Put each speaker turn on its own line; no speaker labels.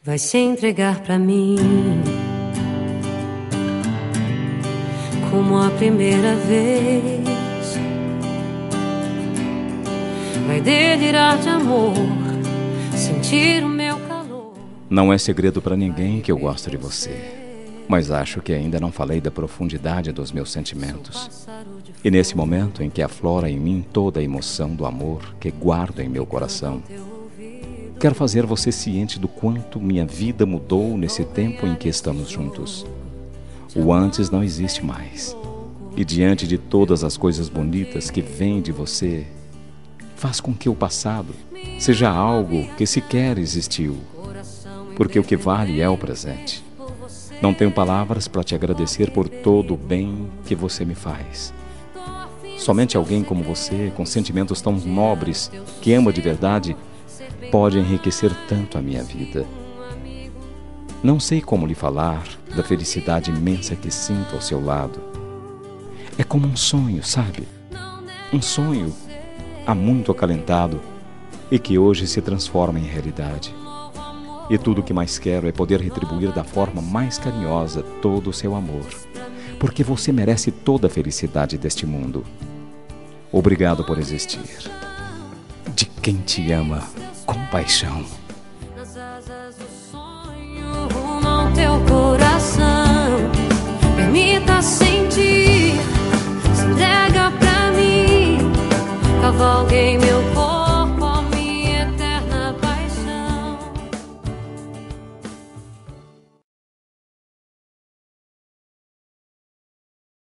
Vai se entregar pra mim como a primeira vez. Vai delirar de amor, sentir o meu calor.
Não é segredo pra ninguém que eu gosto de você, mas acho que ainda não falei da profundidade dos meus sentimentos. E nesse momento em que aflora em mim toda a emoção do amor que guardo em meu coração, quero fazer você ciente do quanto minha vida mudou nesse tempo em que estamos juntos. O antes não existe mais. E diante de todas as coisas bonitas que vêm de você, faz com que o passado seja algo que sequer existiu. Porque o que vale é o presente. Não tenho palavras para te agradecer por todo o bem que você me faz. Somente alguém como você, com sentimentos tão nobres, que ama de verdade, pode enriquecer tanto a minha vida. Não sei como lhe falar da felicidade imensa que sinto ao seu lado. É como um sonho, sabe? Um sonho há muito acalentado e que hoje se transforma em realidade. E tudo o que mais quero é poder retribuir da forma mais carinhosa todo o seu amor, porque você merece toda a felicidade deste mundo. Obrigado por existir. De quem te ama com paixão.
Nas asas do sonho, rumo ao teu coração. Permita sentir, se entrega pra mim, cavalguei